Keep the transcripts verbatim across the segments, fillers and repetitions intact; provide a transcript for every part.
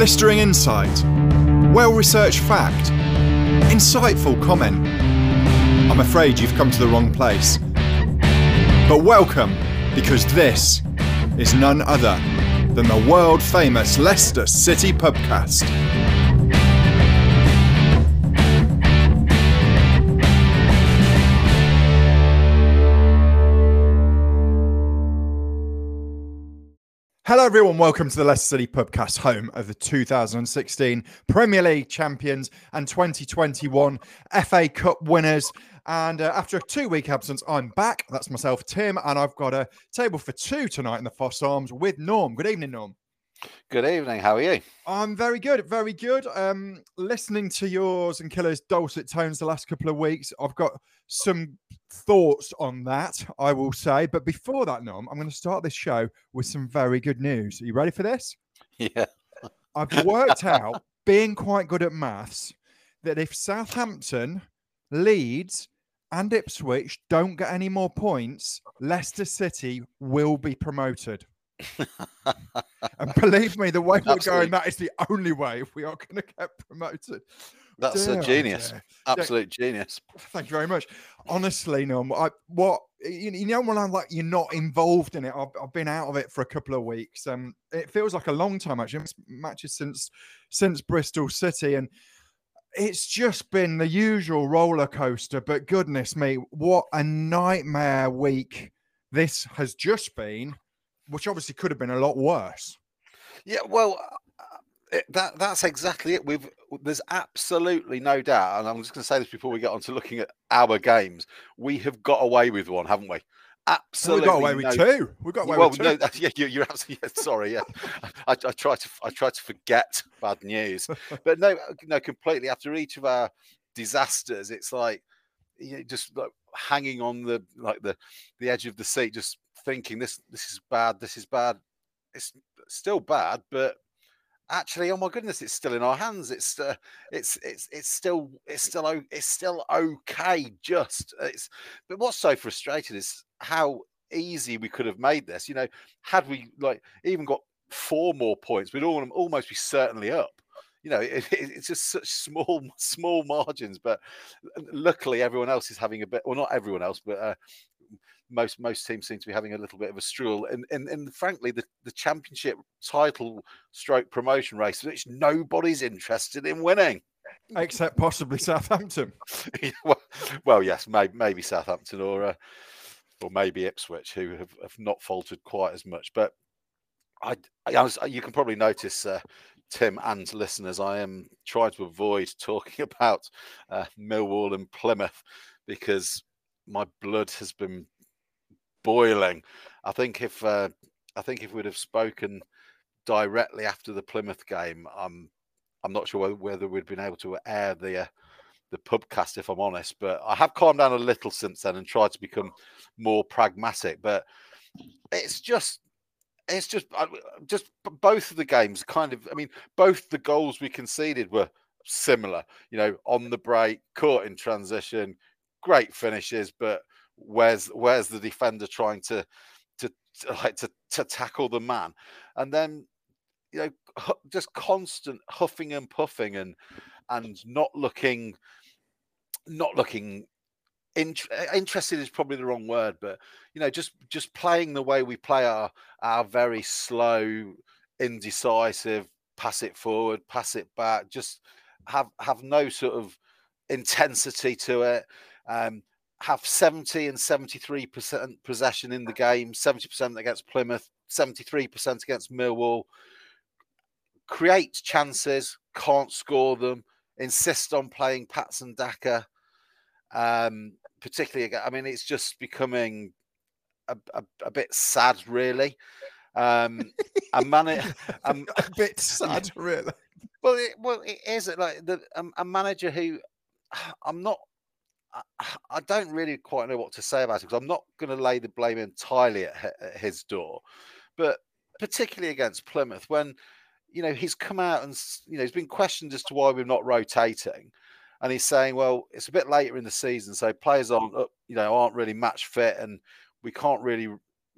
Blistering insight, well-researched fact, insightful comment. I'm afraid you've come to the wrong place. But welcome, because this is none other than the world-famous Leicester City Pubcast. Hello everyone, welcome to the Leicester City Pubcast, home of the two thousand sixteen Premier League champions and twenty twenty-one F A Cup winners. And uh, after a two-week absence, I'm back. That's myself, Tim, and I've got a table for two tonight in the Foss Arms with Norm. Good evening, Norm. Good evening. How are you? I'm very good, very good. Um, listening to yours and Killer's dulcet tones the last couple of weeks, I've got some thoughts on that, I will say. But before that, Norm, I'm going to start this show with some very good news. Are you ready for this? Yeah. I've worked out, being quite good at maths, that if Southampton, Leeds and Ipswich don't get any more points, Leicester City will be promoted. And believe me, the way we're Absolutely. going, that is the only way if we are going to get promoted. That's Dear, a genius. dear. Absolute genius. Thank you very much. Honestly, no, I, what you, you know when I'm like you're not involved in it. I've, I've been out of it for a couple of weeks. Um, it feels like a long time actually. It's matches since since Bristol City, and it's just been the usual roller coaster. But goodness me, what a nightmare week this has just been. Which obviously could have been a lot worse. Yeah, well, uh, it, that that's exactly it. We've there's absolutely no doubt, and I'm just going to say this before we get on to looking at our games. We have got away with one, haven't we? Absolutely, we got away with no, two. We got away well, with two. no, that, yeah, you, you're absolutely yeah, sorry. Yeah, I, I try to I try to forget bad news, but no, no, completely. After each of our disasters, it's like you know, just like hanging on the like the the edge of the seat, just thinking this this is bad, this is bad. It's still bad, but actually, oh my goodness, it's still in our hands. It's uh, it's it's it's still it's still it's still okay. Just it's but what's so frustrating is how easy we could have made this. You know, had we like even got four more points, we'd all almost be certainly up. You know, it, it, it's just such small, small margins. But luckily, everyone else is having a bit. Well, not everyone else, but uh, most most teams seem to be having a little bit of a struggle. And and, and frankly, the, the championship title stroke promotion race, which nobody's interested in winning, except possibly Southampton. well, well, yes, maybe maybe Southampton or uh, or maybe Ipswich, who have, have not faltered quite as much. But I, I was, you can probably notice. Uh, Tim and listeners, I am trying to avoid talking about uh, Millwall and Plymouth because my blood has been boiling. I think if uh, I think if we'd have spoken directly after the Plymouth game, I'm I'm not sure whether, whether we'd been able to air the uh, the pubcast, if I'm honest. But I have calmed down a little since then and tried to become more pragmatic. But it's just. It's just, just both of the games kind of, I mean, both the goals we conceded were similar, you know, on the break, caught in transition, great finishes, but where's, where's the defender trying to, to, to like to, to tackle the man? And then, you know, just constant huffing and puffing and, and not looking, not looking, interested is probably the wrong word, but you know, just just playing the way we play our our very slow, indecisive, pass it forward, pass it back, just have have no sort of intensity to it. Um, have seventy and seventy-three percent possession in the game, seventy percent against Plymouth, seventy-three percent against Millwall. Create chances, can't score them. Insist on playing Patson Daka. Um, particularly, I mean, it's just becoming a, a, a bit sad, really. Um, a man, um, a bit sad, really. Well, it, well, it is like the um, a manager who I'm not. I, I don't really quite know what to say about it because I'm not going to lay the blame entirely at, at his door, but particularly against Plymouth, when you know he's come out and you know he's been questioned as to why we're not rotating. And he's saying, well, it's a bit later in the season, so players aren't, you know, aren't really match fit, and we can't really, you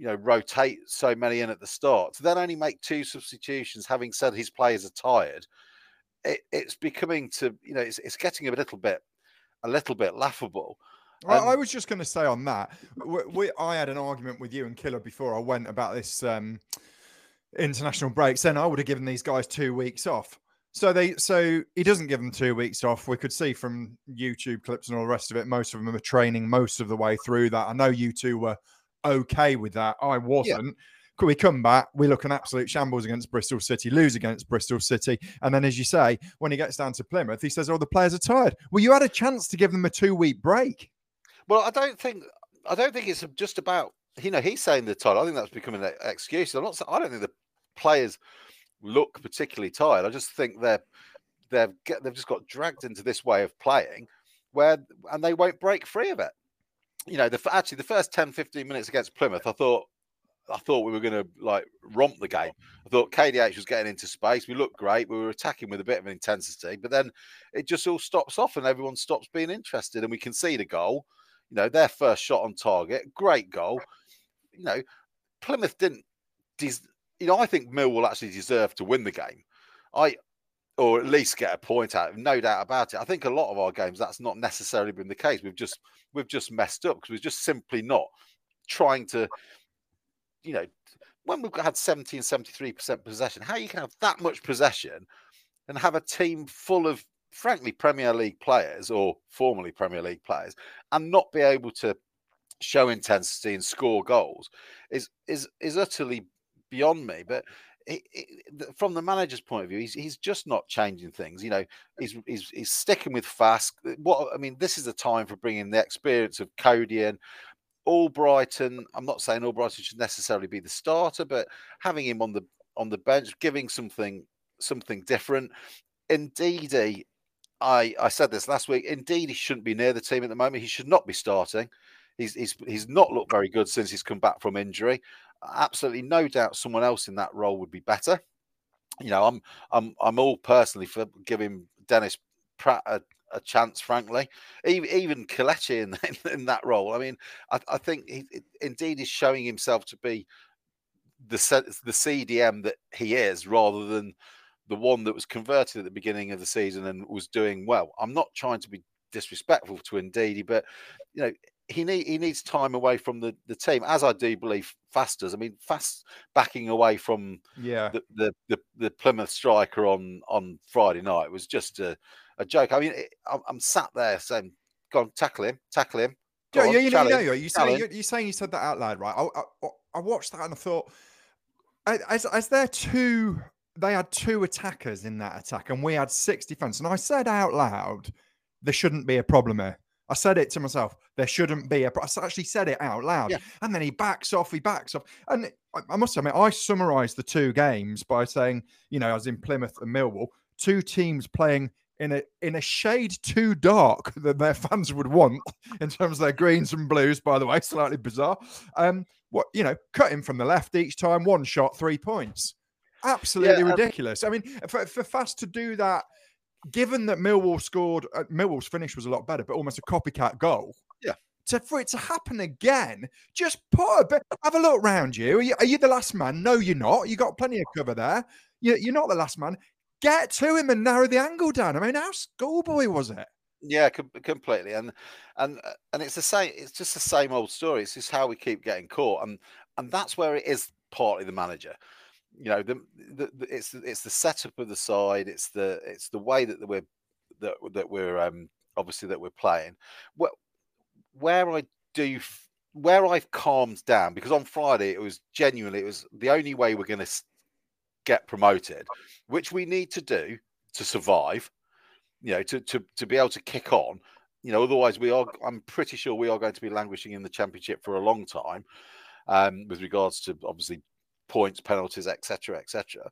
you know, rotate so many in at the start, to then only make two substitutions, having said his players are tired, it, it's becoming to, you know, it's, it's getting a little bit, a little bit laughable. I, I was just going to say on that, we, we, I had an argument with you and Killer before I went about this um, international break, saying I would have given these guys two weeks off. So they, so he doesn't give them two weeks off. We could see from YouTube clips and all the rest of it, most of them are training most of the way through that. I know you two were okay with that. I wasn't. Yeah. Could we come back? We look an absolute shambles against Bristol City, lose against Bristol City. And then, as you say, when he gets down to Plymouth, he says, oh, the players are tired. Well, you had a chance to give them a two-week break. Well, I don't think, I don't think it's just about, you know, he's saying they're tired. I think that's becoming an excuse. I'm not, I don't think the players look particularly tired. I just think they're they've get, they've just got dragged into this way of playing where, and they won't break free of it. You know, the actually the first ten, fifteen minutes against Plymouth, I thought I thought we were going to like romp the game. I thought K D H was getting into space. We looked great. We were attacking with a bit of intensity, but then it just all stops off and everyone stops being interested, and we concede a goal. You know, their first shot on target, great goal. You know, Plymouth didn't. You know, I think Millwall actually deserved to win the game. I, or at least get a point out of it, no doubt about it. I think a lot of our games that's not necessarily been the case. We've just we've just messed up because we're just simply not trying to. You know, when we've had seventeen, seventy-three percent possession, how you can have that much possession and have a team full of, frankly, Premier League players or formerly Premier League players and not be able to show intensity and score goals is is is utterly beyond me. But it, it, from the manager's point of view, he's he's just not changing things. You know, he's he's he's sticking with fast. What I mean, this is the time for bringing the experience of Cody in. Albrighton. I'm not saying Albrighton should necessarily be the starter, but having him on the on the bench, giving something something different. Ndidi, I I said this last week. Ndidi shouldn't be near the team at the moment. He should not be starting. He's he's he's not looked very good since he's come back from injury. Absolutely no doubt someone else in that role would be better. You know, I'm I'm I'm all personally for giving Dennis Pratt a, a chance, frankly. Even even Kelechi in, in in that role. I mean, I, I think he, indeed is showing himself to be the the C D M that he is, rather than the one that was converted at the beginning of the season and was doing well. I'm not trying to be disrespectful to Ndidi, but you know, he need he needs time away from the, the team, as I do believe Fast does. I mean, Fast backing away from yeah the, the, the, the Plymouth striker on, on Friday night was just a, a joke. I mean, it, I'm, I'm sat there saying, "Go on, tackle him, tackle him." Yeah, yeah, you know, you know, you're saying you're, you're saying you said that out loud, right? I, I, I watched that and I thought, as as there two, they had two attackers in that attack, and we had six defense, and I said out loud, there shouldn't be a problem here. I said it to myself. There shouldn't be a. I actually said it out loud, yeah. And then he backs off. He backs off, and I, I must admit, I summarised the two games by saying, you know, as in Plymouth and Millwall, two teams playing in a in a shade too dark than their fans would want in terms of their greens and blues. By the way, slightly bizarre. Um, what you know, cutting from the left each time, one shot, three points. Absolutely yeah, um, ridiculous. I mean, for, for Fast to do that. Given that Millwall scored, uh, Millwall's finish was a lot better, but almost a copycat goal. Yeah. To, for it to happen again, just put a bit, have a look around you. Are, you. are you the last man? No, you're not. You got plenty of cover there. You, you're not the last man. Get to him and narrow the angle down. I mean, how schoolboy was it? Yeah, com- completely. And and and it's the same. It's just the same old story. It's just how we keep getting caught, and and that's where it is partly the manager. You know, the, the, the it's it's the setup of the side. It's the it's the way that we're that that we're um, obviously that we're playing. Well, where I do where I've calmed down, because on Friday it was genuinely it was the only way we're going to get promoted, which we need to do to survive. You know, to to to be able to kick on. You know, otherwise we are. I'm pretty sure we are going to be languishing in the Championship for a long time, um, with regards to obviously points, penalties, et cetera, et cetera.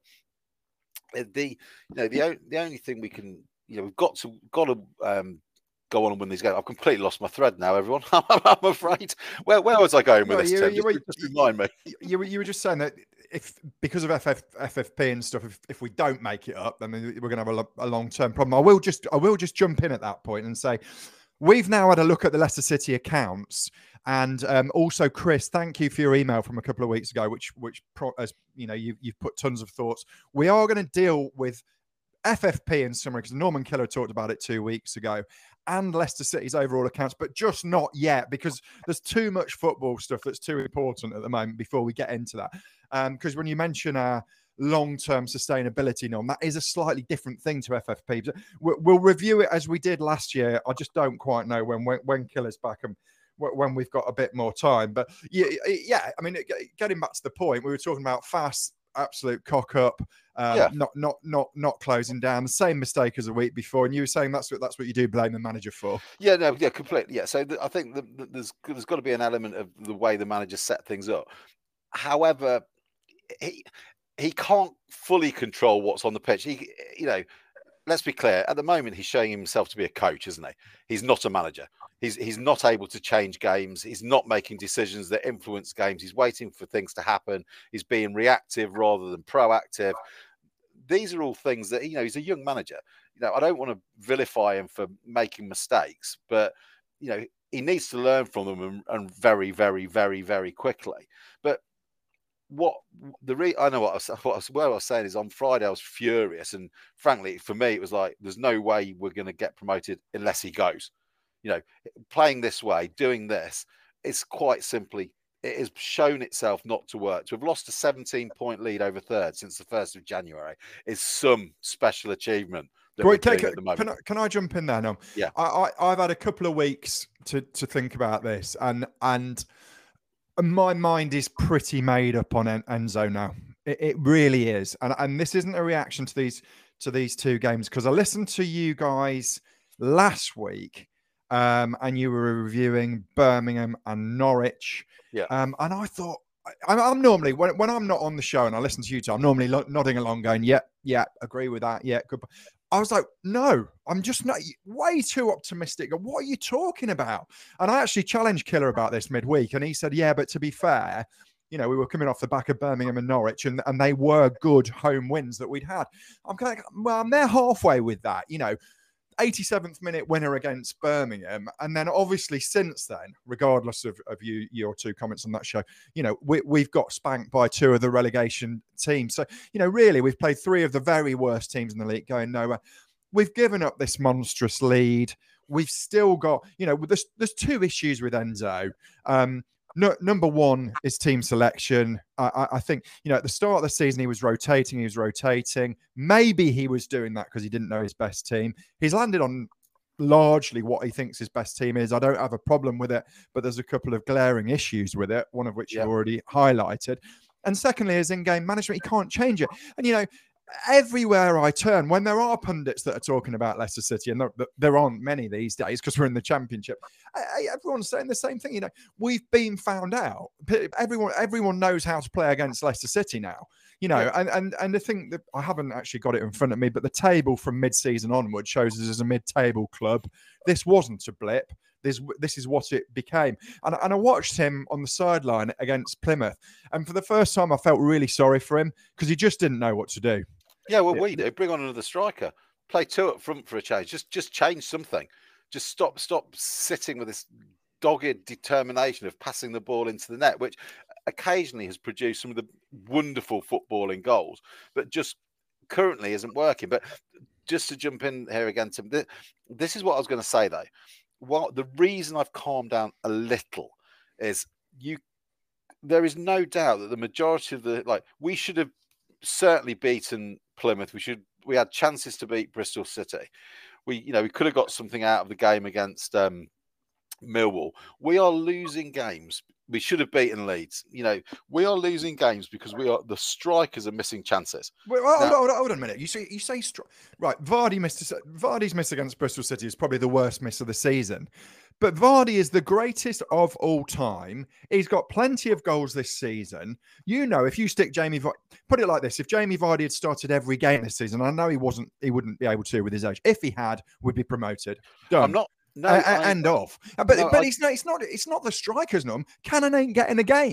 The you know the the only thing we can you know we've got to got to um, go on and win these games. I've completely lost my thread now, everyone. I'm afraid. Where where was I going with no, this? You, you, just, just remind me. You were you were just saying that if because of F F, F F P and stuff, if, if we don't make it up, then we're going to have a, a long term problem. I will just I will just jump in at that point and say, we've now had a look at the Leicester City accounts. And um, also, Chris, thank you for your email from a couple of weeks ago, which, which pro- as you know, you, you've put tons of thoughts. We are going to deal with F F P in summary, because Norman Killer talked about it two weeks ago, and Leicester City's overall accounts, but just not yet, because there's too much football stuff that's too important at the moment before we get into that. Because um, when you mention our long-term sustainability, Norm, that is a slightly different thing to F F P. We'll, we'll review it as we did last year. I just don't quite know when when, when Killer's back and when we've got a bit more time. But yeah, yeah, I mean, getting back to the point, we were talking about fast, absolute cock up, um, yeah. not not not not closing down. The same mistake as a week before, and you were saying that's what that's what you do blame the manager for. Yeah, no, yeah, completely. Yeah, so th- I think the, the, there's there's got to be an element of the way the manager set things up. However, he he can't fully control what's on the pitch. He, you know. Let's be clear. At the moment, he's showing himself to be a coach, isn't he? He's not a manager. He's he's not able to change games. He's not making decisions that influence games. He's waiting for things to happen. He's being reactive rather than proactive. These are all things that, you know, he's a young manager. You know, I don't want to vilify him for making mistakes, but, you know, he needs to learn from them and, and very, very, very, very quickly. But what the re I know what I was, what I was, what I was saying is on Friday I was furious, and frankly for me it was like there's no way we're going to get promoted unless he goes. You know, playing this way, doing this, it's quite simply, it has shown itself not to work. To have lost a seventeen point lead over third since the first of January is some special achievement. Wait, take it, can, I, can I jump in there now? Yeah, I, I I've had a couple of weeks to to think about this, and and. My mind is pretty made up on Enzo now. It, it really is, and and this isn't a reaction to these to these two games, because I listened to you guys last week, um, and you were reviewing Birmingham and Norwich, yeah, um, and I thought I, I'm normally when when I'm not on the show and I listen to you two, I'm normally lo- nodding along, going, "Yeah, yeah, agree with that, yeah, good." I was like, no, I'm just not way too optimistic. What are you talking about? And I actually challenged Killer about this midweek, and he said, yeah, but to be fair, you know, we were coming off the back of Birmingham and Norwich, and, and they were good home wins that we'd had. I'm kind of, well, I'm there halfway with that, you know, eighty-seventh minute winner against Birmingham. And then obviously since then, regardless of, of you, your two comments on that show, you know, we, we've got spanked by two of the relegation teams. So, you know, really, we've played three of the very worst teams in the league going nowhere. We've given up this monstrous lead. We've still got, you know, there's, there's two issues with Enzo. Um, No, number one is team selection. I, I, I think, you know, at the start of the season, he was rotating, he was rotating. Maybe he was doing that because he didn't know his best team. He's landed on largely what he thinks his best team is. I don't have a problem with it, but there's a couple of glaring issues with it, one of which yeah. you've already highlighted. And secondly, his in-game management, he can't change it. And, you know, everywhere I turn, when there are pundits that are talking about Leicester City, and there, there aren't many these days because we're in the Championship, I, everyone's saying the same thing. You know, we've been found out. Everyone, everyone knows how to play against Leicester City now. You know, yeah. and and and the thing that I haven't actually got it in front of me, but the table from mid-season onward shows us as a mid-table club. This wasn't a blip. This this is what it became. And, and I watched him on the sideline against Plymouth, and for the first time, I felt really sorry for him because he just didn't know what to do. Yeah, well, we do. Bring on another striker. Play two up front for a change. Just just change something. Just stop stop sitting with this dogged determination of passing the ball into the net, which occasionally has produced some of the wonderful footballing goals, but just currently isn't working. But just to jump in here again, Tim, this is what I was going to say, though. Well, the reason I've calmed down a little is you. There is no doubt that the majority of the, like, we should have certainly beaten Plymouth. We should. We had chances to beat Bristol City. We, you know, we could have got something out of the game against um, Millwall. We are losing games. We should have beaten Leeds. You know, we are losing games because we are the strikers are missing chances. Wait, hold, now, hold, on, hold on a minute. You say you say stri- right. Vardy missed. Vardy's miss against Bristol City is probably the worst miss of the season. But Vardy is the greatest of all time. He's got plenty of goals this season. You know, if you stick Jamie, v- put it like this: if Jamie Vardy had started every game this season, I know he wasn't. He wouldn't be able to with his age. If he had, we'd be promoted. Done. I'm not. No, uh, I, end off. But no, but I, it's not. It's not. It's not the strikers. No, Cannon ain't getting a game.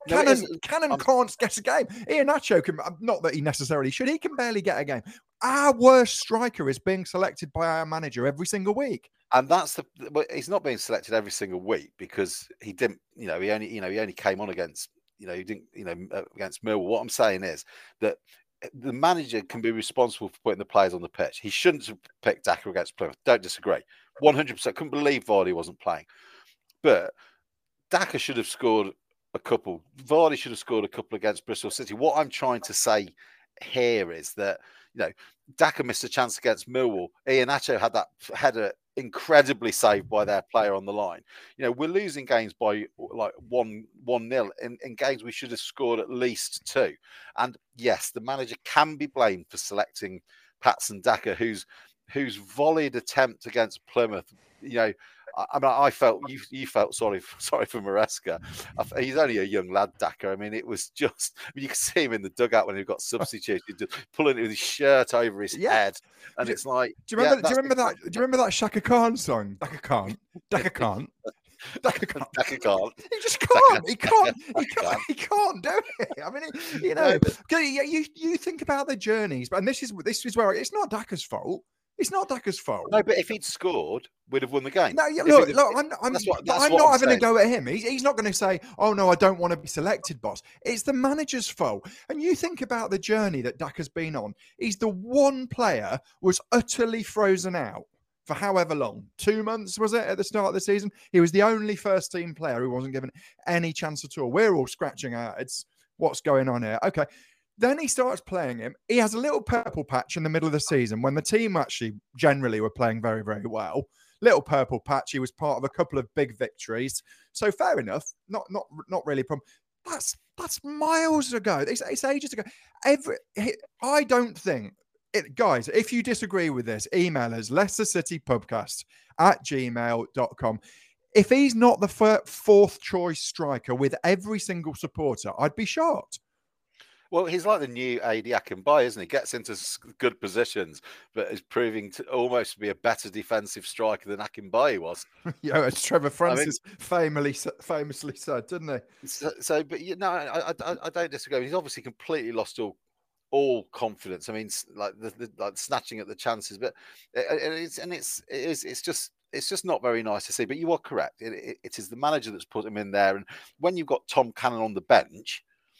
No, it Cannon, isn't. Cannon I'm- can't get a game. Iheanacho can, not that he necessarily should, he can barely get a game. Our worst striker is being selected by our manager every single week. And that's the. Well, he's not being selected every single week because he didn't. You know, he only. You know, he only came on against. You know, he didn't. You know, against Millwall. What I'm saying is that the manager can be responsible for putting the players on the pitch. He shouldn't have picked Daka against Plymouth. Don't disagree. one hundred percent. Couldn't believe Vardy wasn't playing. But Daka should have scored a couple. Vardy should have scored a couple against Bristol City. What I'm trying to say here is that, you know, Daka missed a chance against Millwall. Iheanacho had that header incredibly saved by their player on the line. You know, we're losing games by like one one nil in, in games we should have scored at least two. And yes, the manager can be blamed for selecting Patson Daka, whose whose volleyed attempt against Plymouth. You know, I, I mean, I felt you you felt sorry for, sorry for Maresca. I, he's only a young lad, Daka. I mean, it was just, I mean, you can see him in the dugout when he got substituted, just pulling with his shirt over his Yeah. head, and Do- it's like, Do you remember? yeah, do you remember that? exactly- Do you remember that Shaka Khan song? Daka Khan. Daka Khan. Daka Khan. Daka can't. He just can't. He can't. He Daka can't. can't. He can't do it. I mean, he- you know, No, but- 'cause you, you you think about the journeys, and this is this is where it's not Daka's fault. It's not Daka's fault. No, but if he'd scored, we'd have won the game. No, yeah, If look, he'd have- look, I'm, I'm, that's what- but that's I'm what not I'm having saying. a go at him. He's, he's not going to say, "Oh no, I don't want to be selected, boss." It's the manager's fault. And you think about the journey that Daka's been on. He's the one player was utterly frozen out for however long, two months was it at the start of the season? He was the only first team player who wasn't given any chance at all. We're all scratching our heads. What's going on here? Okay. Then he starts playing him. He has a little purple patch in the middle of the season when the team actually generally were playing very, very well. Little purple patch. He was part of a couple of big victories. So fair enough. Not not not really a problem. That's that's miles ago. It's, it's ages ago. Every I don't think it, guys, if you disagree with this, email us Leicester City Pubcast at gmail dot com. If he's not the fir- fourth choice striker with every single supporter, I'd be shocked. Well, he's like the new Adi Akinbaye, isn't he? Gets into s- good positions, but is proving to almost to be a better defensive striker than Akinbaye was. Yeah, as Trevor Francis famously famously said, didn't he? So, so but you know, I, I, I don't disagree. He's obviously completely lost all all confidence. I mean, s- like the, the like snatching at the chances, but it, it- it's and it's it is it's just it's just not very nice to see. But you are correct. It, it, it is the manager that's put him in there, and when you've got Tom Cannon on the bench.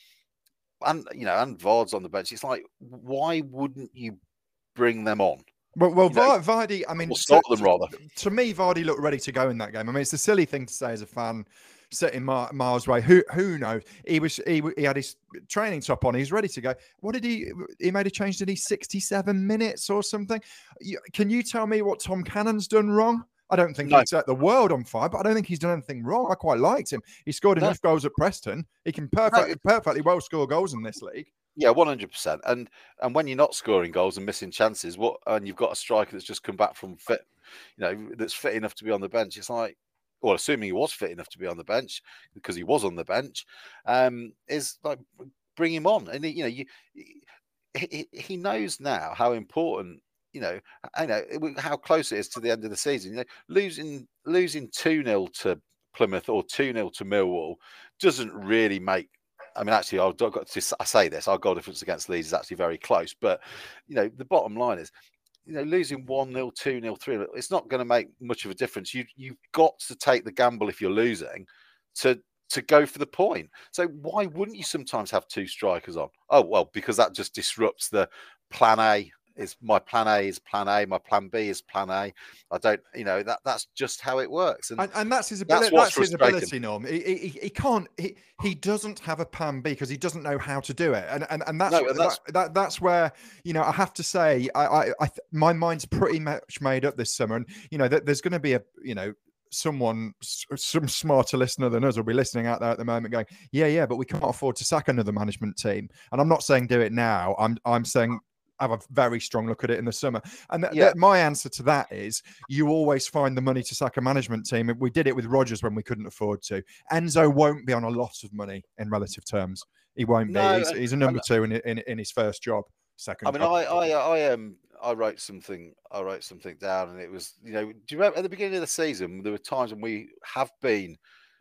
And you know, and Vard's on the bench. It's like, why wouldn't you bring them on? Well, well, You know, Va- Vardy. I mean, Or stop them to, rather. to me, Vardy looked ready to go in that game. I mean, it's a silly thing to say as a fan sitting mi- miles away. Who who knows? He was he, he had his training top on. He's ready to go. What did he? He made a change. Did he sixty-seven minutes or something? You, can you tell me what Tom Cannon's done wrong? I don't think No. he's set the world on fire, but I don't think he's done anything wrong. I quite liked him. He scored No. enough goals at Preston. He can perfect, No. perfectly well score goals in this league. Yeah, one hundred percent. And and when you're not scoring goals and missing chances, what and you've got a striker that's just come back from fit, you know, that's fit enough to be on the bench. It's like, well, assuming he was fit enough to be on the bench because he was on the bench, um, is like bring him on. And you know, you he, he knows now how important. You know, I know how close it is to the end of the season. You know, losing losing two nil to Plymouth or two nil to Millwall doesn't really make. I mean, actually, I've got to I say this: our goal difference against Leeds is actually very close. But you know, the bottom line is, you know, losing one nil, two nil, three nil, it's not going to make much of a difference. You you've got to take the gamble if you're losing to to go for the point. So why wouldn't you sometimes have two strikers on? Oh well, because that just disrupts the plan A. Is my plan A is plan A, my plan B is plan A. I don't, you know, that that's just how it works. And, And, and that's his ability. That's That's, what's his frustrating. ability, Norm. He, he, he can't. He, he doesn't have a plan B because he doesn't know how to do it. And and, and that's, No, and that's- that, that that's where, you know, I have to say, I I, I th- my mind's pretty much made up this summer, and you know, that there's going to be a, you know. Someone, s- some smarter listener than us will be listening out there at the moment going, yeah, yeah, but we can't afford to sack another management team. And I'm not saying do it now. I'm I'm saying have a very strong look at it in the summer. And th- Yeah. th- my answer to that is you always find the money to sack a management team. We did it with Rodgers when we couldn't afford to. Enzo won't be on a lot of money in relative terms. He won't No, be. He's, and- he's a number two in, in in his first job. Second. I mean, job. I, I, I, um, I wrote something, I wrote something down, and it was, you know, do you remember at the beginning of the season there were times when we have been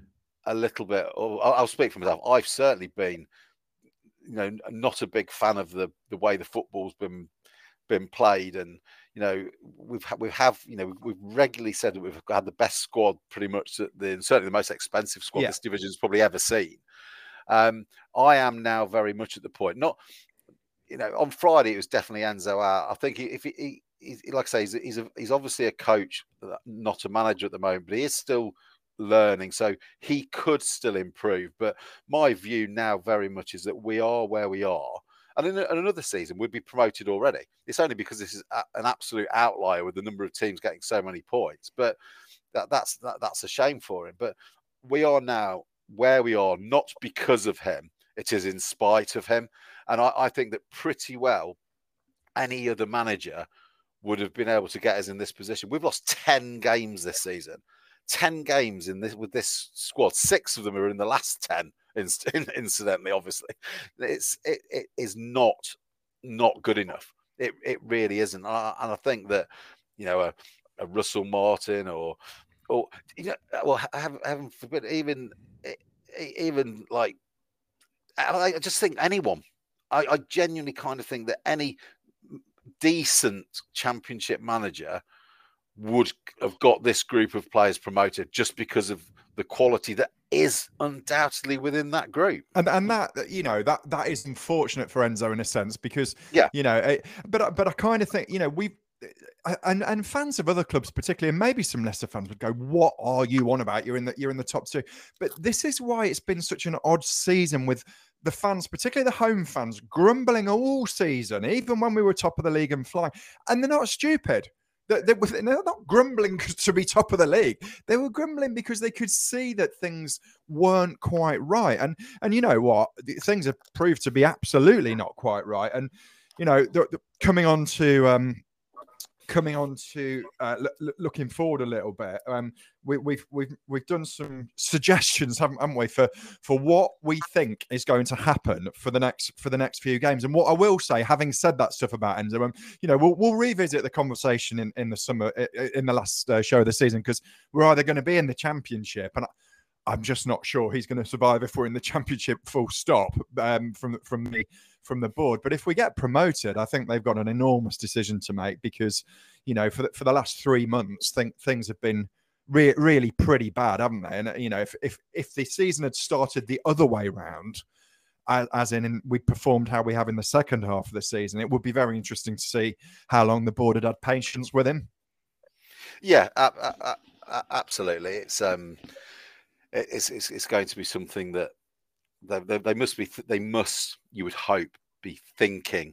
a little bit, or I'll, I'll speak for myself. I've certainly been, you know, not a big fan of the the way the football's been been played, and you know, we've we have you know we've regularly said that we've had the best squad, pretty much the certainly the most expensive squad yeah. this division's probably ever seen. Um, I am now very much at the point, not, you know, on Friday it was definitely Enzo out. I think if he, he, he like I say, he's he's, a, he's obviously a coach, not a manager at the moment, but he is still learning, so he could still improve. But my view now very much is that we are where we are, and in, a, in another season we'd be promoted already. It's only because this is a, an absolute outlier with the number of teams getting so many points, but that, that's that, that's a shame for him. But we are now where we are, not because of him, it is in spite of him. And I, I think that pretty well any other manager would have been able to get us in this position. We've lost ten games this season. ten games in this with this squad. Six of them are in the last ten, incidentally, obviously. It's it, it is not not good enough. It it really isn't. And I, and I think that, you know, a, a Russell Martin or or you know, well, heaven, heaven forbid, even even like, I just think anyone. I, I genuinely kind of think that any decent Championship manager would have got this group of players promoted just because of the quality that is undoubtedly within that group. And and that, you know, that that is unfortunate for Enzo in a sense, because, yeah, you know, it, but but I kind of think, you know, we've and and fans of other clubs particularly, and maybe some lesser fans would go, what are you on about? You're in the you're in the top two. But this is why it's been such an odd season, with the fans, particularly the home fans, grumbling all season, even when we were top of the league and flying. And they're not stupid. They're, they're not grumbling to be top of the league. They were grumbling because they could see that things weren't quite right. And and you know what? Things have proved to be absolutely not quite right. And, you know, the, the, coming on to... Um, Coming on to uh, l- looking forward a little bit, um, we, we've we've we've done some suggestions, haven't, haven't we, for for what we think is going to happen for the next for the next few games. And what I will say, having said that stuff about Enzo, um, you know, we'll we'll revisit the conversation in, in the summer, in the last uh, show of the season, because we're either going to be in the Championship, and I, I'm just not sure he's going to survive if we're in the Championship. Full stop. Um, from from the from the board. But if we get promoted, I think they've got an enormous decision to make, because, you know, for the, for the last three months, think things have been re- really pretty bad, haven't they? And, you know, if if if the season had started the other way round, as, as in, in we performed how we have in the second half of the season, it would be very interesting to see how long the board had had patience with him. Yeah, uh, uh, uh, absolutely. It's um, it's, it's it's going to be something that They, they, they must be. They must. You would hope be thinking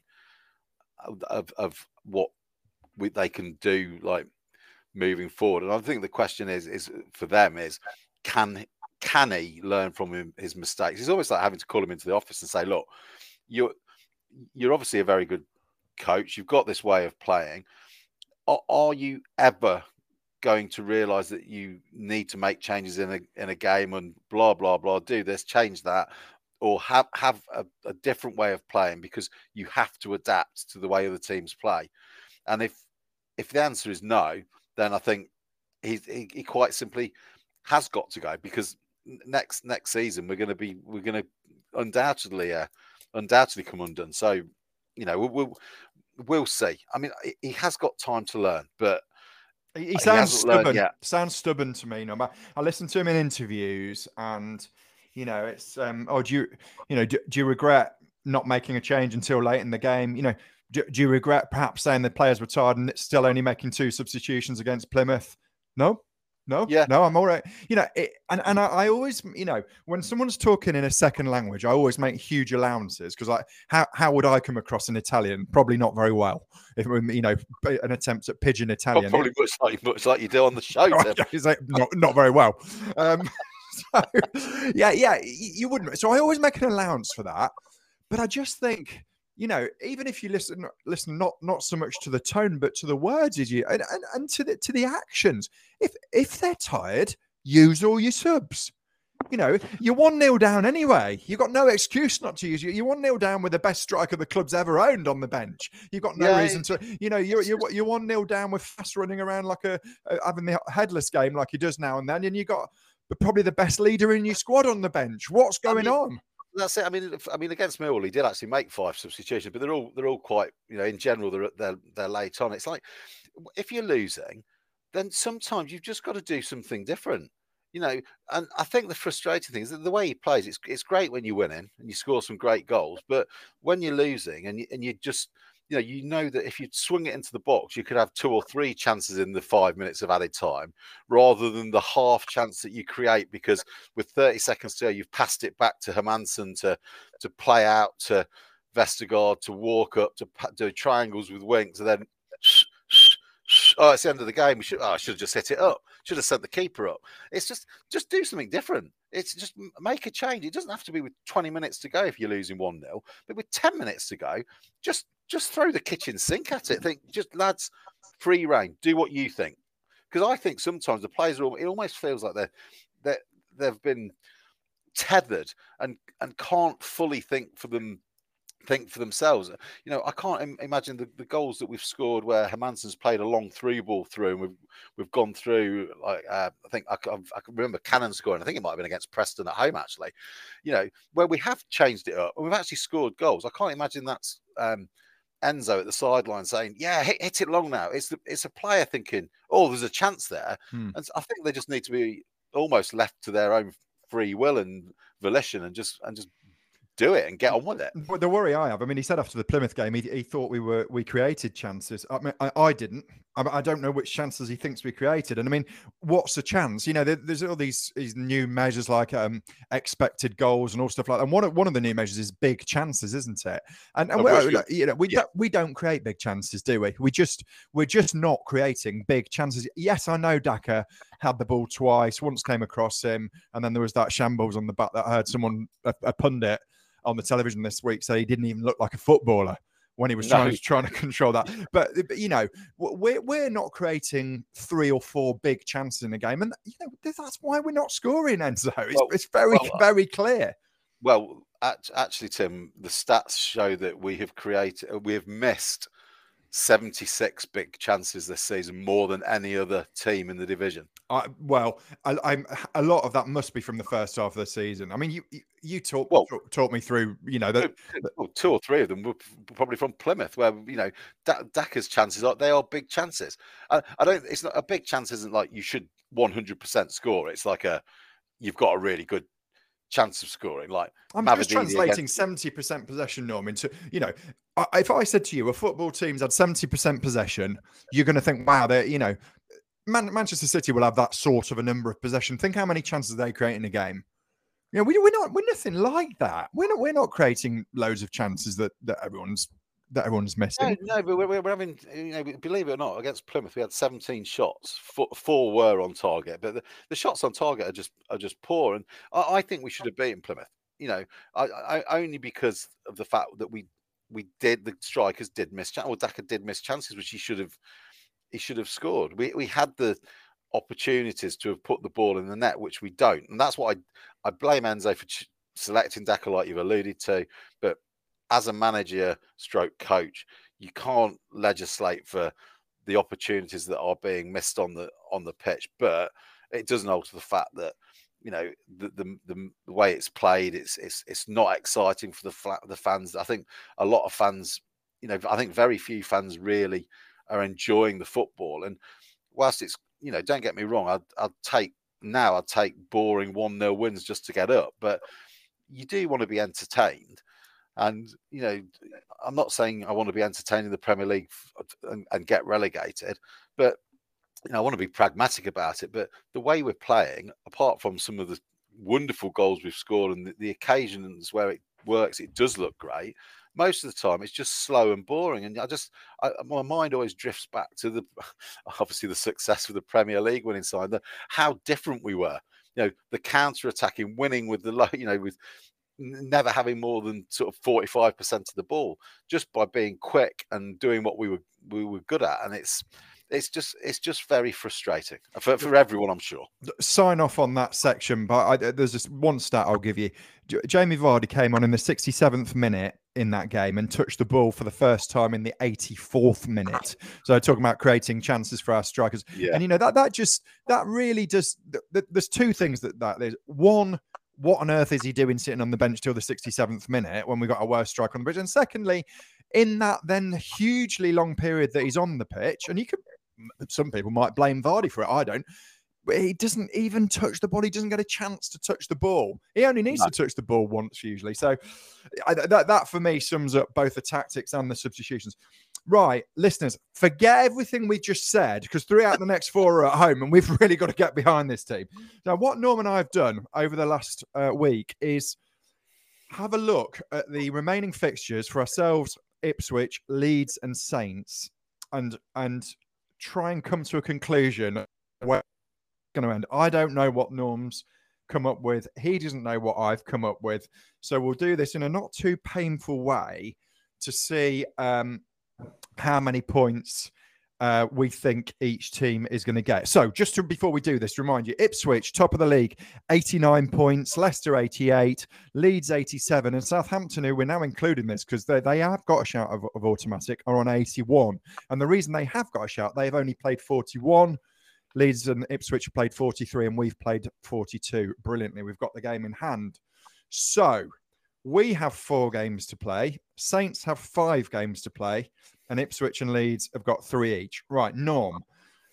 of of, of what we, they can do, like moving forward. And I think the question is is for them is can can he learn from him, his mistakes? It's almost like having to call him into the office and say, look, you're you're obviously a very good coach. You've got this way of playing. Are, are you ever going to realize that you need to make changes in a in a game and blah blah blah, do this, change that, or have have a, a different way of playing, because you have to adapt to the way other teams play? And if if the answer is no, then I think he he, he quite simply has got to go, because next next season we're going to be we're going to undoubtedly uh, undoubtedly come undone. So, you know, we'll, we'll we'll see. I mean, he has got time to learn, but He sounds he stubborn. Sounds stubborn to me. You know, I listen to him in interviews, and you know, it's um. Oh, do you, you know, do, do you regret not making a change until late in the game? You know, do, do you regret perhaps saying the players were tired and still only making two substitutions against Plymouth? No, no, yeah, no. I'm all right. You know, it, and and I, I always, you know, when someone's talking in a second language, I always make huge allowances, because like, how how would I come across in Italian? Probably not very well. If you know, an attempt at pidgin Italian, oh, probably much like much like you do on the show. not not very well. Um, so, yeah, yeah, you wouldn't. So I always make an allowance for that. But I just think, you know, even if you listen, listen not not so much to the tone, but to the words, is you and, and, and to the to the actions. If if they're tired, use all your subs. You know, you're one nil down anyway. You've got no excuse not to use you. You're one nil down with the best striker the club's ever owned on the bench. You've got no yeah, reason to. You know, you're you're you're one nil down with Fast running around like a, a having the headless game like he does now and then, and you got but probably the best leader in your squad on the bench. What's going I mean, on? That's it. I mean, I mean, against Millwall, he did actually make five substitutions, but they're all they're all quite, you know, in general, they're they're they're late on. It's like if you're losing, then sometimes you've just got to do something different, you know. And I think the frustrating thing is that the way he plays, it's it's great when you're winning and you score some great goals, but when you're losing and you, and you just you know, you know that if you swing it into the box, you could have two or three chances in the five minutes of added time, rather than the half chance that you create because with thirty seconds to go, you've passed it back to Hermansen to to play out to Vestergaard to walk up to do triangles with Winks, and then oh, it's the end of the game. We should oh, I should have just hit it up. Should have sent the keeper up. It's just just do something different. It's just make a change. It doesn't have to be with twenty minutes to go if you're losing one nil, but with ten minutes to go, just just throw the kitchen sink at it. Think, just lads, free reign. Do what you think. Because I think sometimes the players are. It almost feels like they're they they've been tethered and and can't fully think for them. think for themselves. You know, I can't im- imagine the, the goals that we've scored where Hermansen's played a long through ball through, and we've we've gone through. Like uh, I think I, I, I can remember Cannon scoring. I think it might have been against Preston at home, actually. You know, where we have changed it up and we've actually scored goals. I can't imagine that's um, Enzo at the sideline saying, "Yeah, hit, hit it long now." It's the, it's a player thinking, "Oh, there's a chance there," Hmm. and I think they just need to be almost left to their own free will and volition, and just and just. do it and get on with it. But the worry I have, I mean, he said after the Plymouth game, he, he thought we were we created chances. I mean, I, I didn't. I, I don't know which chances he thinks we created. And I mean, what's a chance? You know, there, there's all these, these new measures like um, expected goals and all stuff like that. And one of, one of the new measures is big chances, isn't it? And, and Oh, we, sure. you know, we Yeah. don't, we don't create big chances, do we? We just we're just not creating big chances. Yes, I know Daka had the ball twice. Once came across him, and then there was that shambles on the back that I heard someone a, a pundit on the television this week say he didn't even look like a footballer when he was No. trying, trying to control that. But, but, you know, we're, we're not creating three or four big chances in the game. And, you know, that's why we're not scoring, Enzo. It's, Well, it's very, well, very clear. Well, actually, Tim, the stats show that we have created, we have missed seventy-six big chances this season, more than any other team in the division. I, well, I, I'm a lot of that must be from the first half of the season. I mean, you you, you talk, well, talk talk me through, you know, that well, two or three of them were probably from Plymouth, where you know da- Daka's chances are they are big chances. I, I don't. It's not a big chance. Isn't like you should one hundred percent score. It's like a you've got a really good chance of scoring. Like I'm Mavididi just translating against... seventy percent possession, Norm, into, you know, if I said to you a football team's had seventy percent possession, you're going to think, wow, they're, you know, Man- Manchester City will have that sort of a number of possession. Think how many chances they create in a game. You know, we, we're not, we're nothing like that. We're not, we're not creating loads of chances that, that everyone's, that everyone's missing. No, no, but we're, we're having, you know, believe it or not, against Plymouth, we had seventeen shots. Four, four were on target, but the, the shots on target are just are just poor. And I, I think we should have beaten Plymouth. You know, I, I, only because of the fact that we we did the strikers did miss chances. Well, Daka did miss chances, which he should have he should have scored. We we had the opportunities to have put the ball in the net, which we don't, and that's what I I blame Enzo for ch- selecting Daka, like you've alluded to, but. As a manager stroke coach, you can't legislate for the opportunities that are being missed on the on the pitch, but it doesn't alter the fact that you know the the, the, the way it's played, it's it's it's not exciting for the flat, the fans. I think a lot of fans, you know, I think very few fans really are enjoying the football. And whilst it's, you know, don't get me wrong, I'd I'd take now I'd take boring one nil wins just to get up, but you do want to be entertained. And, you know, I'm not saying I want to be entertaining the Premier League and, and get relegated, but, you know, I want to be pragmatic about it. But the way we're playing, apart from some of the wonderful goals we've scored and the, the occasions where it works, it does look great. Most of the time, it's just slow and boring. And I just, I, my mind always drifts back to the, obviously, the success of the Premier League winning side, the, how different we were. You know, the counter-attacking, winning with the, you know, with, never having more than sort of forty-five percent of the ball, just by being quick and doing what we were we were good at. And it's it's just it's just very frustrating for, for everyone, I'm sure. Sign off on that section, but I, there's just one stat I'll give you. J- Jamie Vardy came on in the sixty-seventh minute in that game and touched the ball for the first time in the eighty-fourth minute. So talking about creating chances for our strikers. Yeah. And, you know, that that just, that really does, th- th- there's two things that that there's. One, what on earth is he doing sitting on the bench till the sixty-seventh minute when we got a worst striker on the pitch? And secondly, in that then hugely long period that he's on the pitch, and you could, some people might blame Vardy for it. I don't. But he doesn't even touch the ball. He doesn't get a chance to touch the ball. He only needs no. to touch the ball once usually. So I, that, that for me sums up both the tactics and the substitutions. Right, listeners, forget everything we just said, because three out of the next four are at home, and we've really got to get behind this team. Now, what Norm and I have done over the last uh, week is have a look at the remaining fixtures for ourselves, Ipswich, Leeds, and Saints, and and try and come to a conclusion where it's going to end. I don't know what Norm's come up with. He doesn't know what I've come up with. So we'll do this in a not too painful way to see um, how many points uh, we think each team is going to get. So just to, before we do this, remind you, Ipswich, top of the league, eighty-nine points, Leicester eighty-eight, Leeds eighty-seven, and Southampton, who we're now including this because they, they have got a shout of, of automatic, are on eighty-one. And the reason they have got a shout, they've only played forty-one. Leeds and Ipswich have played forty-three, and we've played forty-two. Brilliantly, we've got the game in hand. So we have four games to play. Saints have five games to play. And Ipswich and Leeds have got three each. Right, Norm.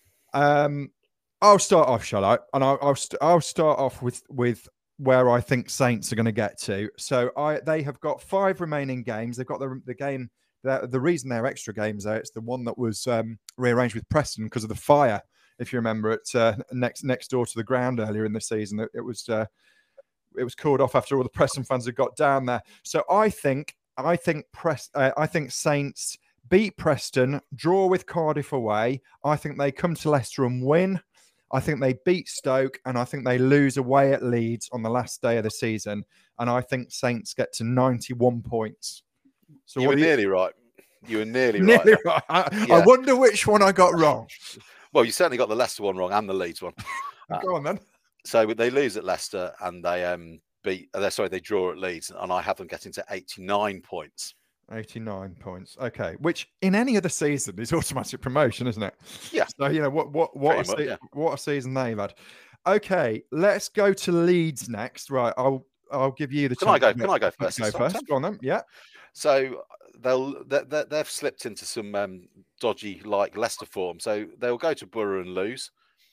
Um, I'll start off, shall I? And I'll I'll, st- I'll start off with with where I think Saints are going to get to. So I they have got five remaining games. They've got the the game. The, the reason they're extra games there, it's the one that was um, rearranged with Preston because of the fire. If you remember it, uh, next next door to the ground earlier in the season, it, it was uh, it was called off after all the Preston fans had got down there. So I think I think Press uh, I think Saints beat Preston, draw with Cardiff away. I think they come to Leicester and win. I think they beat Stoke, and I think they lose away at Leeds on the last day of the season. And I think Saints get to ninety-one points. So you were nearly you... right. You were nearly, nearly right. right. I, yeah. I wonder which one I got wrong. Well, you certainly got the Leicester one wrong and the Leeds one. Go on then. So they lose at Leicester and they um beat. Uh, sorry, they draw at Leeds, and I have them getting to eighty-nine points. eighty-nine points. Okay, which in any other season is automatic promotion, isn't it? Yeah. So you know what what what a, much, se- yeah. what a season they've had. Okay, let's go to Leeds next. Right, I'll I'll give you the. Can I go? Can I go first? Go first. Go on then. Yeah. So they'll they, they've slipped into some um, dodgy like Leicester form. So they'll go to Borough and lose.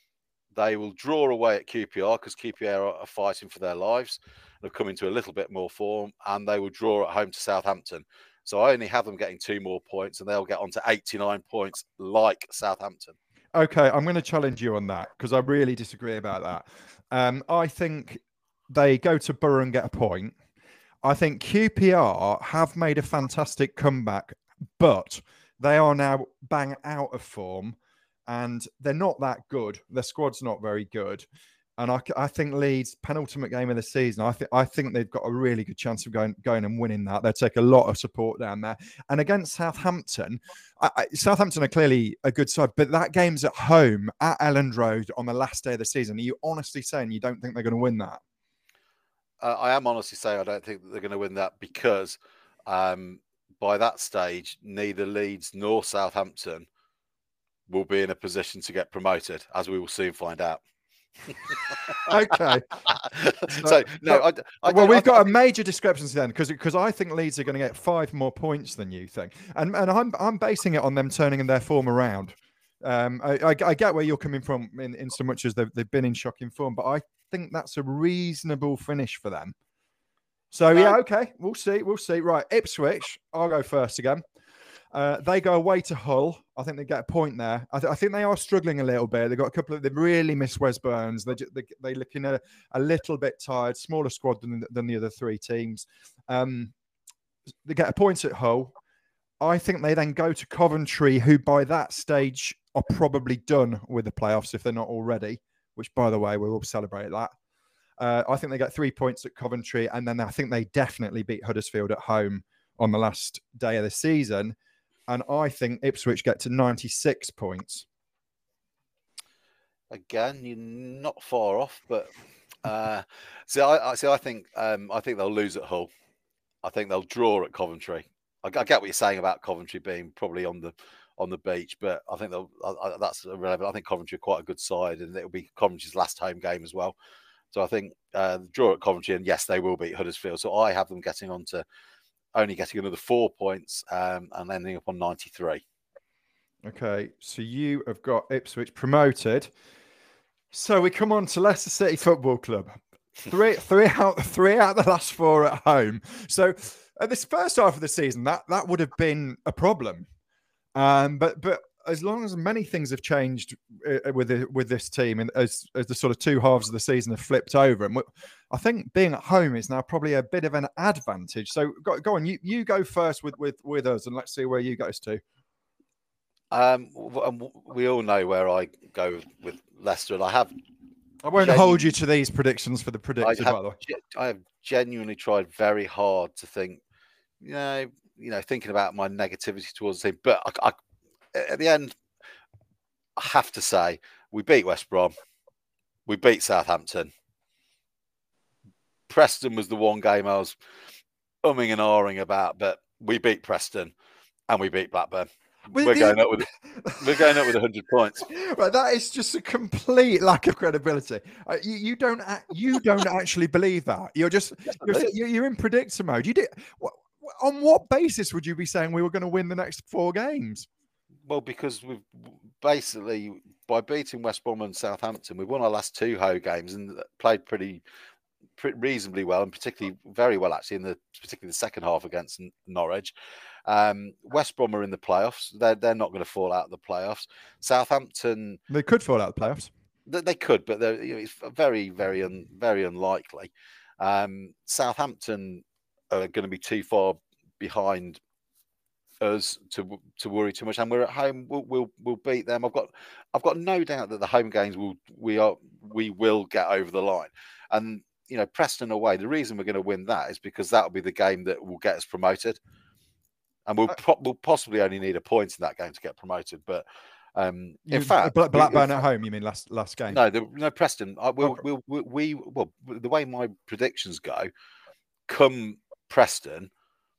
They will draw away at Q P R because Q P R are fighting for their lives. They've come into a little bit more form, and they will draw at home to Southampton. So I only have them getting two more points, and they'll get on to eighty-nine points like Southampton. Okay, I'm going to challenge you on that because I really disagree about that. Um, I think they go to Borough and get a point. I think Q P R have made a fantastic comeback, but they are now bang out of form, and they're not that good. Their squad's not very good. And I, I think Leeds, penultimate game of the season, I think I think they've got a really good chance of going going and winning that. They'll take a lot of support down there. And against Southampton, I, I, Southampton are clearly a good side, but that game's at home at Elland Road on the last day of the season. Are you honestly saying you don't think they're going to win that? Uh, I am honestly saying I don't think that they're going to win that because um, by that stage, neither Leeds nor Southampton will be in a position to get promoted, as we will soon find out. Okay. So, so no, I, I well, we've I, got I, a major discrepancy then, because because I think Leeds are going to get five more points than you think, and and I'm I'm basing it on them turning in their form around. Um, I, I, I get where you're coming from in, in so much as they've they've been in shocking form, but I think that's a reasonable finish for them. So no. yeah, okay, we'll see, we'll see. Right, Ipswich, I'll go first again. Uh, they go away to Hull. I think they get a point there. I, th- I think they are struggling a little bit. They've got a couple of, they've really missed Wes Burns. They, they, they looking a, a little bit tired, smaller squad than, than the other three teams. Um, they get a point at Hull. I think they then go to Coventry, who by that stage are probably done with the playoffs if they're not already, which by the way, we'll all celebrate that. Uh, I think they get three points at Coventry, and then I think they definitely beat Huddersfield at home on the last day of the season. And I think Ipswich get to ninety-six points. again, you're not far off, but uh, see, I, I see. I think um, I think they'll lose at Hull. I think they'll draw at Coventry. I, I get what you're saying about Coventry being probably on the on the beach, but I think they'll, I, I, that's irrelevant. I think Coventry are quite a good side, and it'll be Coventry's last home game as well. So I think uh, draw at Coventry, and yes, they will beat Huddersfield. So I have them getting on to only getting another four points um, and ending up on ninety-three. Okay, so you have got Ipswich promoted. So we come on to Leicester City Football Club. Three, three out, three out of the last four at home. So at this first half of the season, that that would have been a problem. Um, but but as long as many things have changed uh, with the, with this team, and as as the sort of two halves of the season have flipped over, and I think being at home is now probably a bit of an advantage. So go, go on, you you go first with with with us, and let's see where you guys to. Um, we all know where I go with Leicester, and I have. I won't genu- hold you to these predictions for the predictor, I have, by the way. I have genuinely tried very hard to think, you know, you know, thinking about my negativity towards the team. But I, I, at the end, I have to say, we beat West Brom. We beat Southampton. Preston was the one game I was umming and ahhing about, but we beat Preston and we beat Blackburn. With we're the... going up with we're going up with a hundred points. Right, that is just a complete lack of credibility. Uh, you, you don't you don't actually believe that. You're just you're, you're in predictor mode. You did. What, on what basis would you be saying we were going to win the next four games? Well, because we've basically by beating West Brom and Southampton, we won our last two home games and played pretty. pretty reasonably well, and particularly very well actually in the particularly the second half against Norwich. Um, West Brom are in the playoffs. They're they're not going to fall out of the playoffs. Southampton, they could fall out of the playoffs. They, they could, but they're, you know, it's very very un, very unlikely. Um, Southampton are going to be too far behind us to to worry too much, and we're at home. We'll we'll, we'll beat them. I've got I've got no doubt that the home games will we are we will get over the line. And you know, Preston away, the reason we're going to win that is because that'll be the game that will get us promoted. And we'll, pro- we'll possibly only need a point in that game to get promoted. But um, in fact, Blackburn at home, you mean last last game? No, the, no, Preston. I, we'll, we'll, we, we, well, the way my predictions go, come Preston,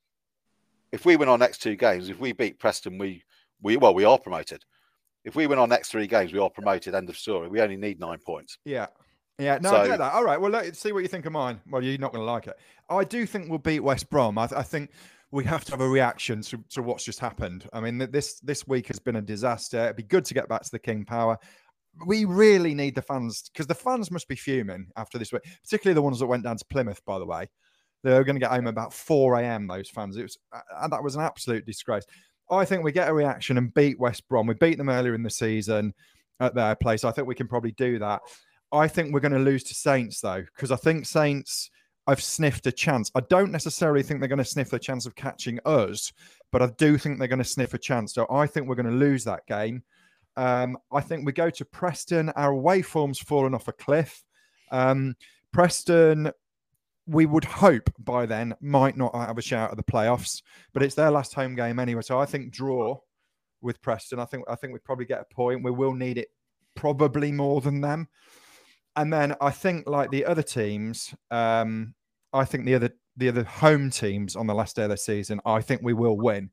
if we win our next two games, if we beat Preston, we, we well, we are promoted. If we win our next three games, we are promoted. End of story. We only need nine points. Yeah. Yeah, no, so, I get that. All right, well, let's see what you think of mine. Well, you're not going to like it. I do think we'll beat West Brom. I, th- I think we have to have a reaction to, to what's just happened. I mean, this this week has been a disaster. It'd be good to get back to the King Power. We really need the fans, because the fans must be fuming after this week, particularly the ones that went down to Plymouth, by the way. They're going to get home about four a.m., those fans. It was, and that was an absolute disgrace. I think we get a reaction and beat West Brom. We beat them earlier in the season at their place. I think we can probably do that. I think we're going to lose to Saints, though, because I think Saints, I've sniffed a chance. I don't necessarily think they're going to sniff the chance of catching us, but I do think they're going to sniff a chance. So I think we're going to lose that game. Um, I think we go to Preston. Our away form's fallen off a cliff. Um, Preston, we would hope by then, might not have a shout at the playoffs, but it's their last home game anyway. So I think draw with Preston. I think I think we probably get a point. We will need it probably more than them. And then I think, like the other teams, um, I think the other the other home teams on the last day of the season, I think we will win.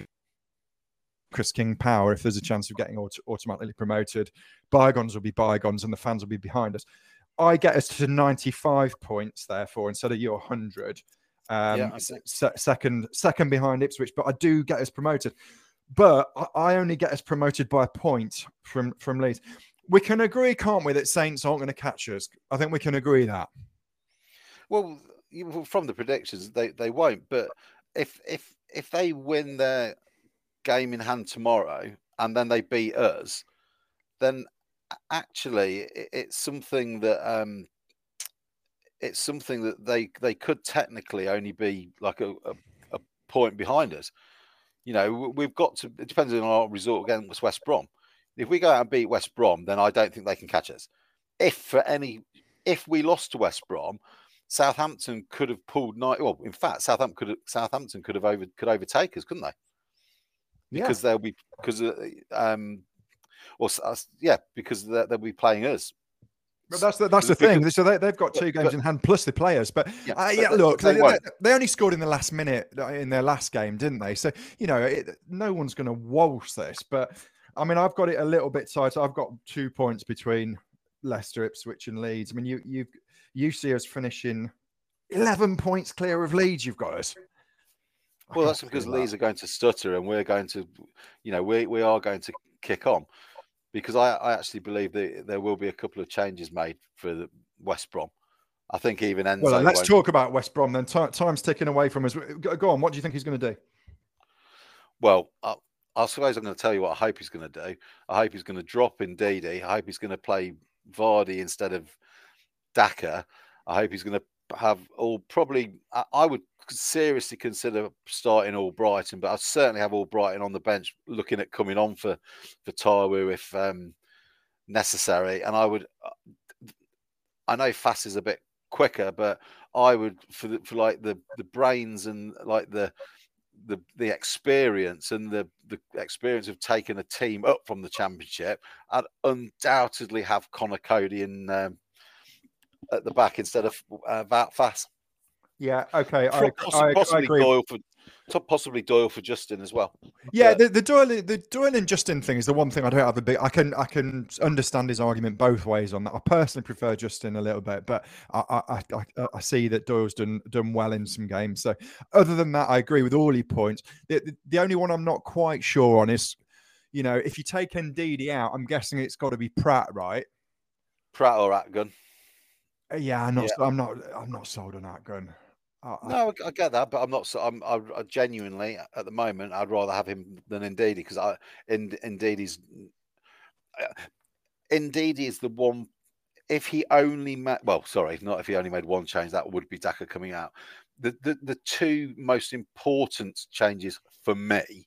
Because King Power, if there's a chance of getting auto- automatically promoted, bygones will be bygones and the fans will be behind us. I get us to ninety-five points, therefore, instead of your one hundred. Um, yeah, se- second, second behind Ipswich, but I do get us promoted. But I, I only get us promoted by a point from, from Leeds. We can agree, can't we, that Saints aren't going to catch us? I think we can agree that. Well, from the predictions, they, they won't. But if if if they win their game in hand tomorrow and then they beat us, then actually it, it's something that um, it's something that they they could technically only be like a, a, a point behind us. You know, we've got to. It depends on our result against West Brom. If we go out and beat West Brom, then I don't think they can catch us. If for any, if we lost to West Brom, Southampton could have pulled nine. Well, in fact, Southampton could have, Southampton could have over could overtake us, couldn't they? Because yeah. they'll be because uh, um, Well, uh, yeah, because they'll be playing us. But that's the, that's the thing. So they, they've got two games but, in hand plus the players. But yeah, uh, yeah but look, they, they, they only scored in the last minute in their last game, didn't they? So, you know, it, no one's going to waltz this. But, I mean, I've got it a little bit tight. I've got two points between Leicester, Ipswich and Leeds. I mean, you you you see us finishing eleven points clear of Leeds, you've got us. Well, that's because that. Leeds are going to stutter and we're going to, you know, we, we are going to kick on. Because I, I actually believe that there will be a couple of changes made for the West Brom. I think even Enzo. Well, let's won't... talk about West Brom then. T- time's ticking away from us. Go, go on. What do you think he's going to do? Well, I, I suppose I'm going to tell you what I hope he's going to do. I hope he's going to drop Ndidi. I hope he's going to play Vardy instead of Daka. I hope he's going to have all probably. I, I would seriously consider starting Albrighton, but I certainly have Albrighton on the bench looking at coming on for for Taiwo if um, necessary. And I would, I know Fass is a bit quicker, but I would for the, for like the the brains and like the the the experience and the the experience of taking a team up from the Championship, I'd undoubtedly have Connor Cody in um, at the back instead of uh, Wout Fass. Yeah, okay. I, possibly, I, possibly I agree. Doyle for possibly Doyle for Justin as well. Yeah, the, the Doyle the Doyle and Justin thing is the one thing I don't have a bit. I can I can understand his argument both ways on that. I personally prefer Justin a little bit, but I I, I, I see that Doyle's done done well in some games. So other than that, I agree with all your points. The, the, the only one I'm not quite sure on is, you know, if you take Ndidi out, I'm guessing it's got to be Pratt, right? Pratt or Atgun. Yeah, I'm not. Yeah. I'm not. I'm not sold on Atgun. Oh, no, I, I get that, but I'm not. So I'm. I, I genuinely, at the moment, I'd rather have him than Ndidi because I, in, Ndidi's, uh, Ndidi is the one. If he only made, well, sorry, not if he only made one change, that would be Daka coming out. The the the two most important changes for me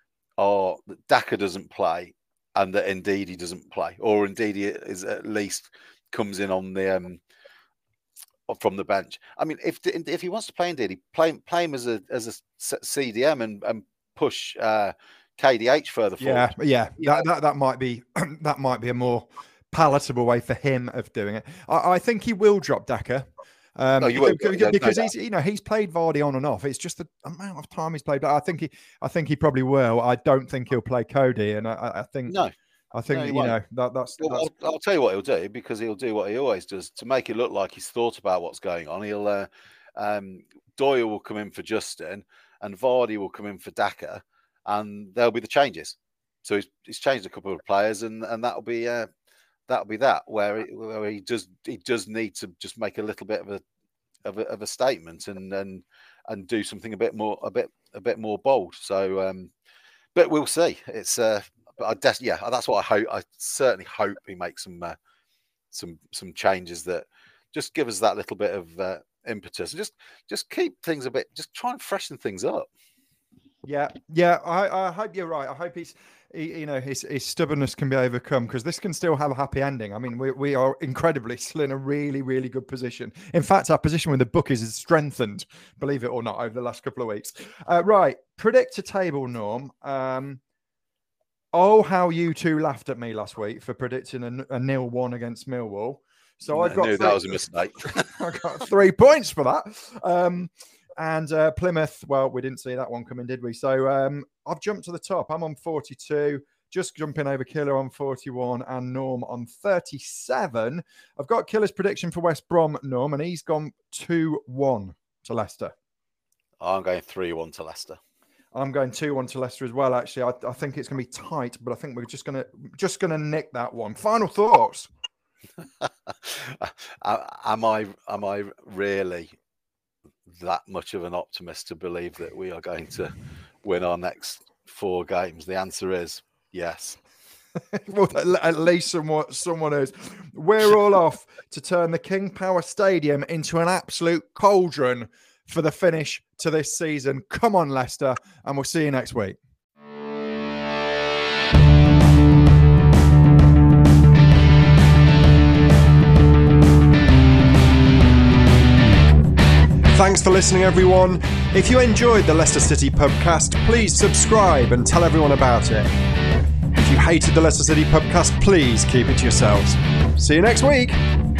are that Daka doesn't play and that Ndidi doesn't play, or Ndidi is at least comes in on the. Um, from the bench. I mean, if if he wants to play Ndidi, play play him as a as a C D M and, and push uh, K D H further forward. Yeah, yeah, yeah. That, that that might be that might be a more palatable way for him of doing it. I, I think he will drop Daka. Um, no, you will, because, because he's you know he's played Vardy on and off. It's just the amount of time he's played. But I think he I think he probably will. I don't think he'll play Cody, and I, I think no. I think, no, you won't. know, that, that's... Well, that's... I'll, I'll tell you what he'll do, because he'll do what he always does. To make it look like he's thought about what's going on, he'll... Uh, um, Doyle will come in for Justin, and Vardy will come in for Daka, and there'll be the changes. So he's, he's changed a couple of players, and, and that'll be uh, that'll be that, where, it, where he does he does need to just make a little bit of a of a, of a statement and, and and do something a bit more a bit a bit more bold. So, um, but we'll see. It's... Uh, But I des- yeah, that's what I hope. I certainly hope he makes some uh, some some changes that just give us that little bit of uh, impetus. Just just keep things a bit. Just try and freshen things up. Yeah, yeah. I, I hope you're right. I hope he's he, you know his, his stubbornness can be overcome, because this can still have a happy ending. I mean, we we are incredibly still in a really really good position. In fact, our position with the bookies is strengthened, believe it or not, over the last couple of weeks. Uh, right, predict a table, Norm. Um, Oh, how you two laughed at me last week for predicting a, a nil one against Millwall. So I've got I knew three, that was a mistake. I got three points for that. Um, and uh, Plymouth, well, we didn't see that one coming, did we? So um, I've jumped to the top. I'm on forty-two, just jumping over Killer on forty-one and Norm on thirty-seven. I've got Killer's prediction for West Brom, Norm, and he's gone two one to Leicester. I'm going three one to Leicester. I'm going two one to Leicester as well, actually. I, I think it's going to be tight, but I think we're just going to just going to nick that one. Final thoughts? am I am I really that much of an optimist to believe that we are going to win our next four games? The answer is yes. Well, at least someone, someone is. We're all off to turn the King Power Stadium into an absolute cauldron for the finish to this season. Come on, Leicester, and we'll see you next week. Thanks for listening, everyone. If you enjoyed the Leicester City Pubcast, please subscribe and tell everyone about it. if you hated the Leicester City Pubcast, please keep it to yourselves. See you next week.